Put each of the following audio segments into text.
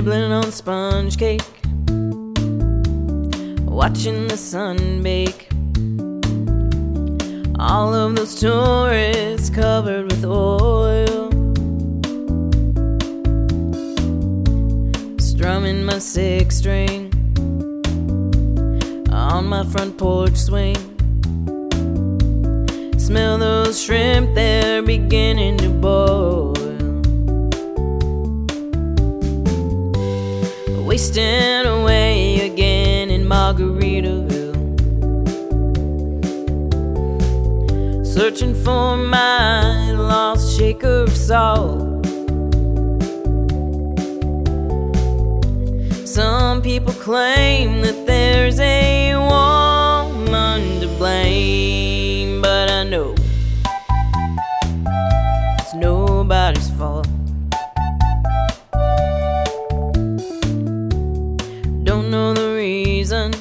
nibbling on sponge cake, watching the sun bake. All of those tourists covered with oil, strumming my six string on my front porch swing. Smell those shrimp, they're beginning to boil. Wasting away again in Margaritaville, searching for my lost shaker of salt. Some people claim that there's a woman to blame, but I know it's nobody's fault. Don't know the reason,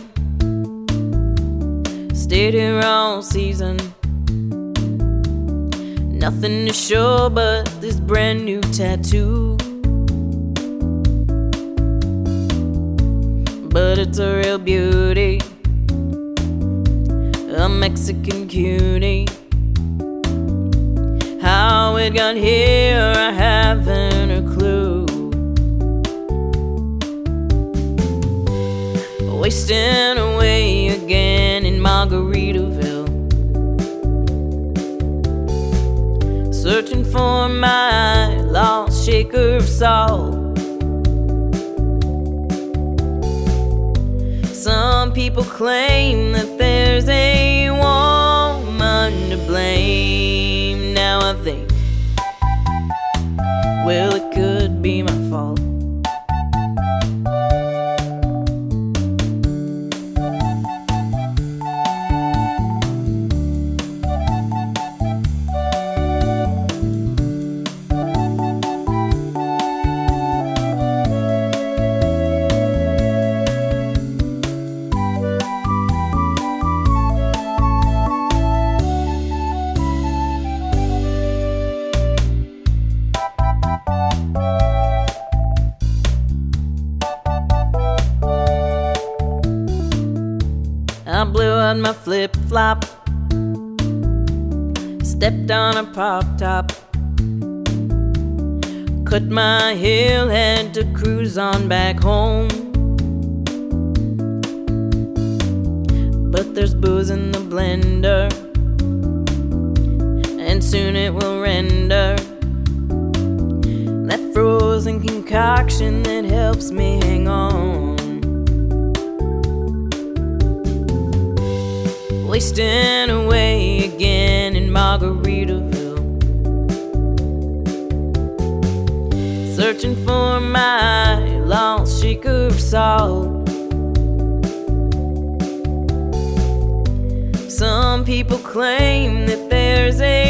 stayed here all season. Nothing to show but this brand new tattoo, but it's a real beauty, a Mexican cutie. How it got here, I haven't a clue. Wasting away again in Margaritaville, searching for my lost shaker of salt. Some people claim that there's a woman to blame. Now I think, well, it could be my fault. I blew out my flip-flop, stepped on a pop-top, cut my heel, had to cruise on back home. But there's booze in the blender, and soon it will render that frozen concoction that helps me hang on. Wasting away again in Margaritaville, searching for my lost shaker of salt. Some people claim that there's a